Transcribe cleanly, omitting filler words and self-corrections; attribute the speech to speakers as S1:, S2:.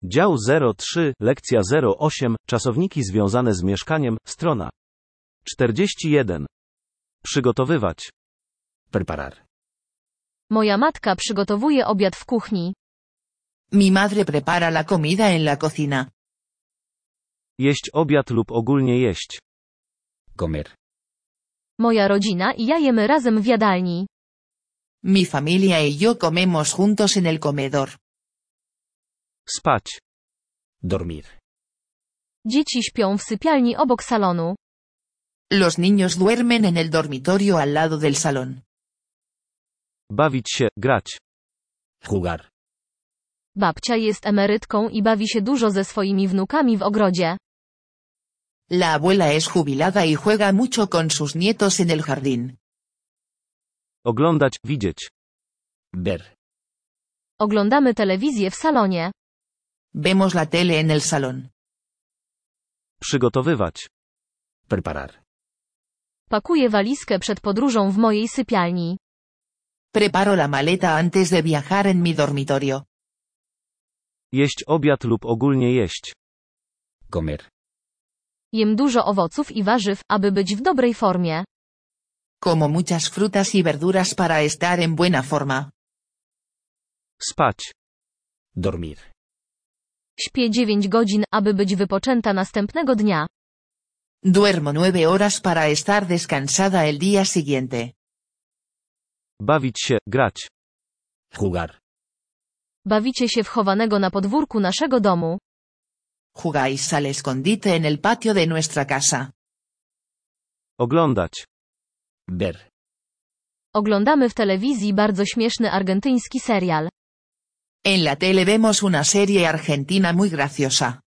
S1: Dział 03, lekcja 08, czasowniki związane z mieszkaniem, strona 41. Przygotowywać.
S2: Preparar.
S3: Moja matka przygotowuje obiad w kuchni.
S4: Mi madre prepara la comida en la cocina.
S1: Jeść obiad lub ogólnie jeść.
S2: Comer.
S3: Moja rodzina i ja jemy razem w jadalni.
S4: Mi familia y yo comemos juntos en el comedor.
S1: Spać.
S2: Dormir.
S3: Dzieci śpią w sypialni obok salonu.
S4: Los niños duermen en el dormitorio al lado del salón.
S1: Bawić się, grać.
S2: Jugar.
S3: Babcia jest emerytką i bawi się dużo ze swoimi wnukami w ogrodzie.
S4: La abuela es jubilada y juega mucho con sus nietos en el jardín.
S1: Oglądać, widzieć.
S2: Ver.
S3: Oglądamy telewizję w salonie.
S4: Vemos la tele en el salón.
S1: Przygotowywać.
S2: Preparar.
S3: Pakuję walizkę przed podróżą w mojej sypialni.
S4: Preparo la maleta antes de viajar en mi dormitorio.
S1: Jeść obiad lub ogólnie jeść.
S2: Comer.
S3: Jem dużo owoców i warzyw, aby być w dobrej formie.
S4: Como muchas frutas y verduras para estar en buena forma.
S1: Spać.
S2: Dormir.
S3: Śpię 9 godzin, aby być wypoczęta następnego dnia.
S4: Duermo 9 horas para estar descansada el día siguiente.
S1: Bawić się, grać.
S2: Jugar.
S3: Bawicie się w chowanego na podwórku naszego domu.
S4: Jugáis al escondite en el patio de nuestra casa.
S1: Oglądać.
S2: Ver.
S3: Oglądamy w telewizji bardzo śmieszny argentyński serial.
S4: En la tele vemos una serie argentina muy graciosa.